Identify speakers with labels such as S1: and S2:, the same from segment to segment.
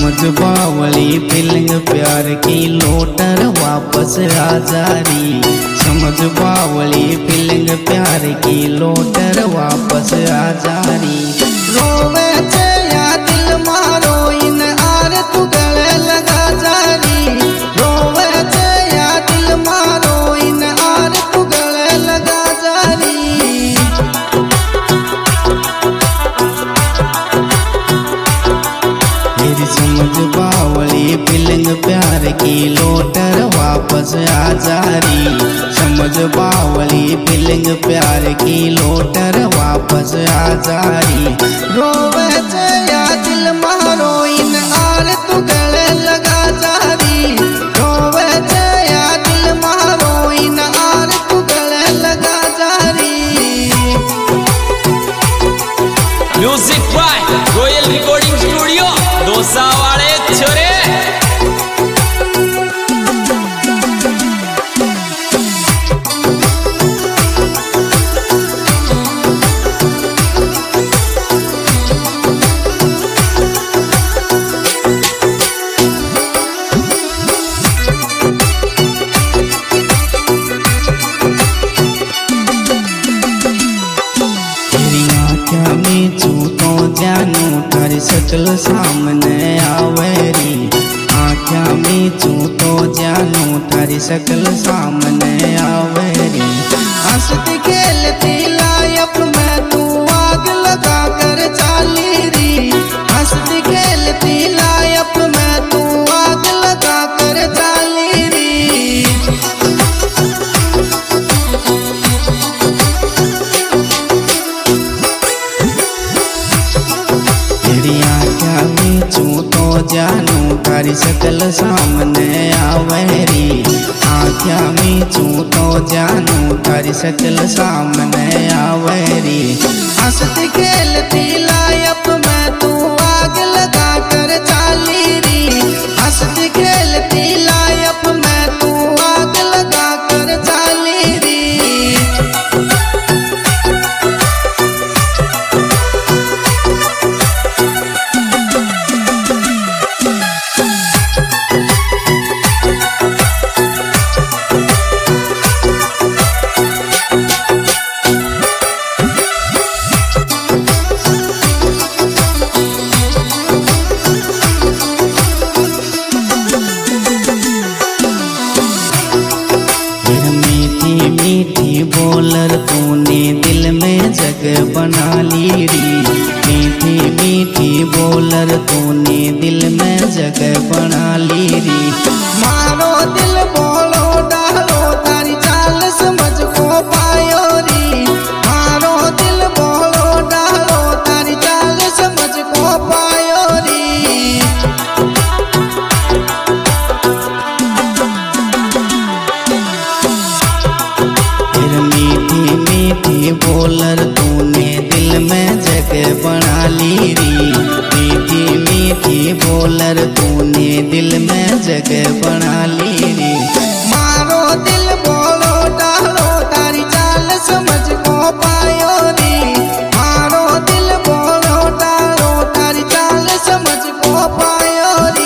S1: समझ बावली फीलिंग प्यार की लोटर वापस आ जा री। समझ बावली फीलिंग प्यार की लोटर वापस आ जा री। रोवे छे या दिल मारो इन आर तू गले लगा जा री। रोवे छे या दिल मारो इन आर तू गले लगा जा री। समझ बावली फीलिंग प्यार की लोटर वापस आ जा री। समझ बावली फीलिंग प्यार की लोटर वापस आ जा री। रोवे छे या दिल मारो इन आर तू गले लगा जा री। रोवे छे या दिल मारो इन आर तू गले लगा जा री।
S2: Music by royal recording studio डोसा वाले छोरे।
S1: तारी शकल सामने आवेरी। आँख्या में चू तो जानू तारी शकल सामने आवेरी। हंसती खेलती लायक में तू आग लगा कर चाली री। हंसती खेलती लायक में तू आग लगा कर चाली री। जानू तारी शकल सामने आवेरी। आँख्या में चू तो जानू तारी शकल सामने आवेरी। हंसती खेलती लायक में तू आग लगा कर चाली री। हंसती खेलती लायक में तू आग लगा कर चाली री। मीठी बोलर तूने दिल में जगह बना ली री। मीठी मीठी बोलर तूने दिल में जगह बना ली री। मारो दिल बोलो डालो तारी चाल समझ को पायो री। मारो दिल बोलो डालो तारी चाल समझ को पायो री। बोलर तूने दिल में जगह बना ली री। मीठी मीठी बोलर तूने दिल में जगह बना ली री। मारो दिल बोलो डालो तारी चाल समझ को पायो री। मारो दिल बोलो डालो तारी चाल समझ को पायो री।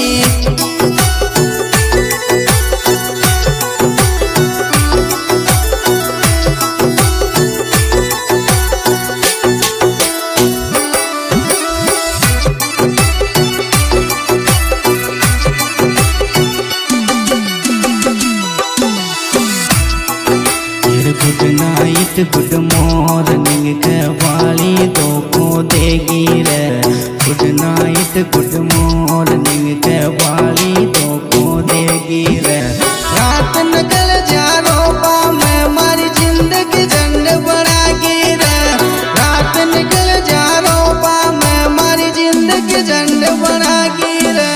S1: गुड नाइट गुड मॉर्निंग के वाली दो को देगी रे। गुड नाइट गुड मॉर्निंग के वाली दो को देगी रे। रात निकल जा रोपा मैं मारी जिंदगी झंड बढ़ागी रे। रात निकल जा रोपा मैं मारी जिंदगी झंड बढ़ागी रे।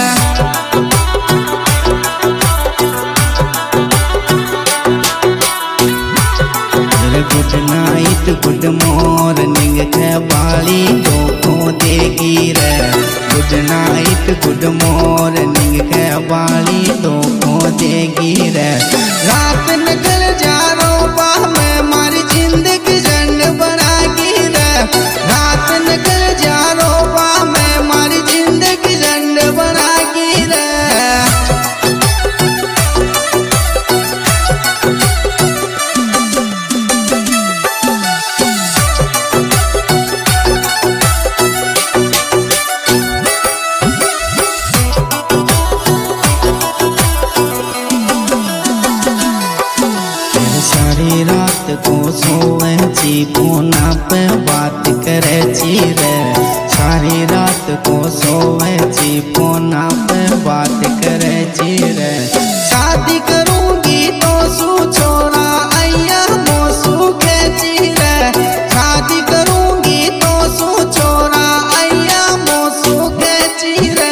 S1: गुड नाइट गुड मॉर्निंग के बाली दो को देगी रे। गुड नाइट गुड मॉर्निंग के बाली दो को देगी रे। रात निकल जा रोपा मैं मारी जिंदगी झंड बढ़ागी रे। रात निकल जा रोपा मैं मारी जिंदगी झंड छी रे। सारी रात को सोवे छी फोना पे बात करे छी रे। शादी करूंगी तो सू छोरा आया मोसू खेची रे। शादी करूंगी तो सू छोरा आया मोसू खेची रे।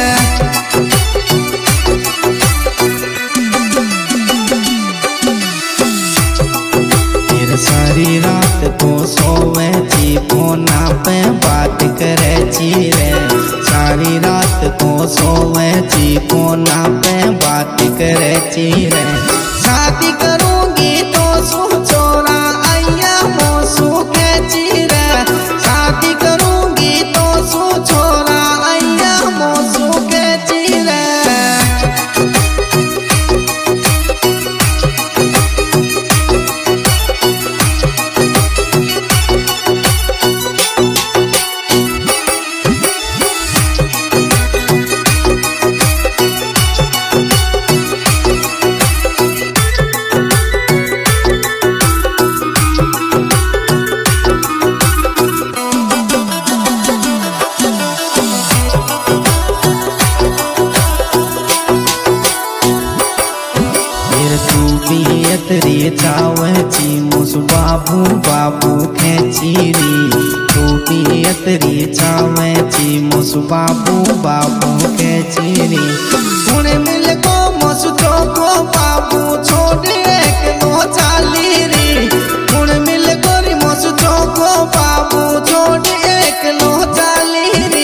S1: सारी रात को सोवे छी फोना पे बात करे छी रे। सारी रात को सोवे छी फोना पे बात करे छी रे। शादी करूंगी तो सू छोरा आया मोसू खेची रे। शादी करूंगी तो सू छोरा आया मोसू खेची रे। रे चावे छी मुसु बाबू बाबू खेची री। तू पियत रे चावे छी मुसु बाबू बाबू खेची री। उन्हें मिल को मुसु चोको बाबू छोड़े एक नो चाली री। उन्हें मिल को री मुसु चोको बाबू छोड़े एक नो चाली री।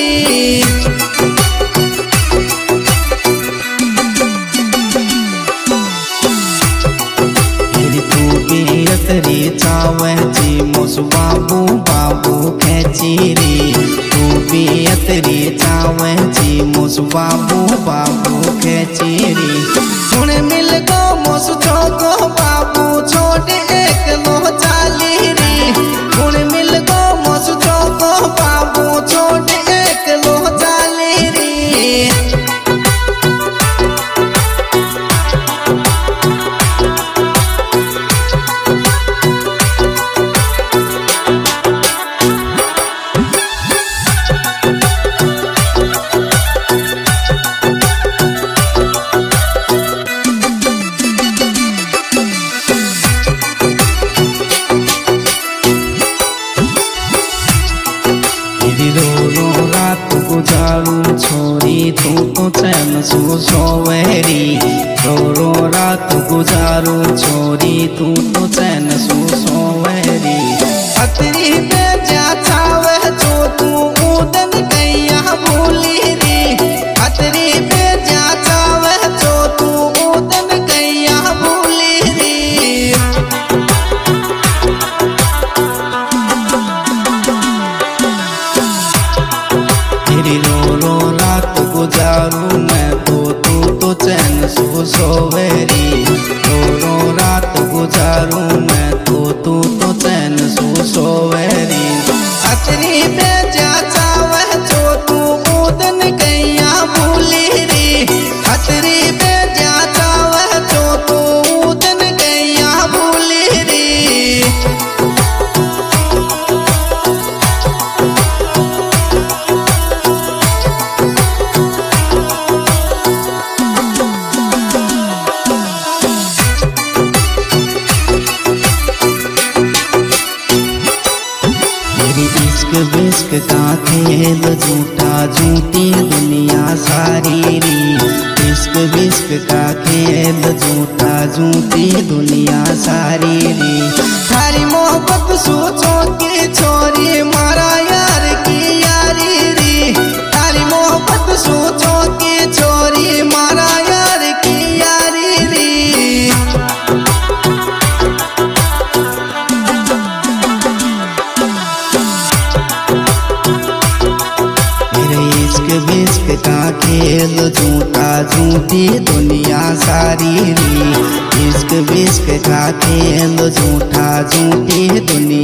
S1: रे चावे छी मुसु बाबू बाबू खेची री। तू पियत रे चावे छी मुसु बाबू बाबू खेची री। सुने मिल को मुसु चोको बाबू छोटे एक नो चाली री। सुने मिल को मुसु चोको बाबू छोटे एक नो चाली री। रात गुजारू छोरी तू तो चैन सो सोवेरी। रो रात गुजारू छोरी तू तो चैन सो सोवेरी। अतरी पे जा चावे जो तू उदन कैया भूली री। अतरी पे जा चावे जो तू उदन कैया भूली री। रो रात गुजारू मैं तो तू तो चैन सो सोवेरी। रो रात गुजारू मैं तो तू तो चैन सो सोवेरी। अतरी पे जा चावे जो तू उदन कैया भूली री। अतरी पे जा चावे जो तू उदन कैया भूली री। विस्क का खेल झूठा झूठी दुनिया सारी री। इश्क विस्क का खेल झूठा झूठी दुनिया सारी री। थारी मोहब्बत सोचो के छोरी मारा यार की यारी री। थारी मोहब्बत सोचो के छोरी मारा यार की यारी री। विस्क का खेल झूठा झूठी दुनिया सारी री। इश्क विस्क का खेल झूठा झूठी दुनिया